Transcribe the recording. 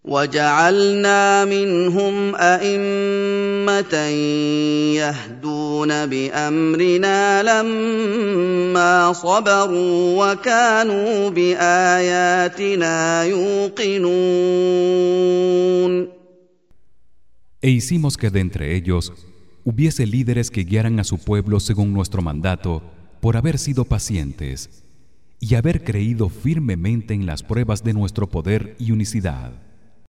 وَجَعَلْنَا مِنْهُمْ أَئِمَّةً يَهْدُونَ بِأَمْرِنَا لَمَّا صَبَرُوا وَكَانُوا بِآيَاتِنَا يُوقِنُونَ. E hicimos que de entre ellos hubiese líderes que guiaran a su pueblo según nuestro mandato, por haber sido pacientes y haber creído firmemente en las pruebas de nuestro poder y unicidad.